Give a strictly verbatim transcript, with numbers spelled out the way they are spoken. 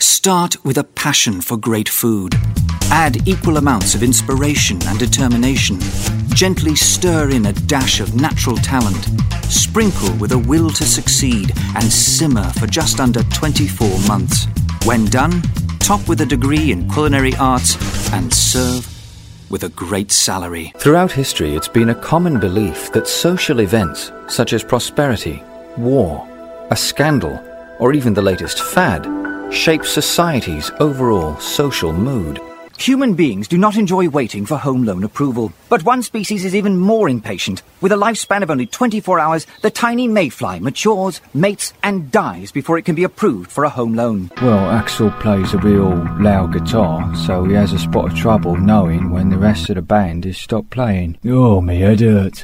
Start with a passion for great food. Add equal amounts of inspiration and determination. Gently stir in a dash of natural talent. Sprinkle with a will to succeed and simmer for just under twenty-four months. When done, top with a degree in culinary arts and serve with a great salary. Throughout history, it's been a common belief that social events such as prosperity, war, a scandal, or even the latest fad shape society's overall social mood. Human beings do not enjoy waiting for home loan approval. But one species is even more impatient. With a lifespan of only twenty-four hours, the tiny mayfly matures, mates, and dies before it can be approved for a home loan. Well, Axel plays a real loud guitar, so he has a spot of trouble knowing when the rest of the band has stopped playing. Oh, me head hurts.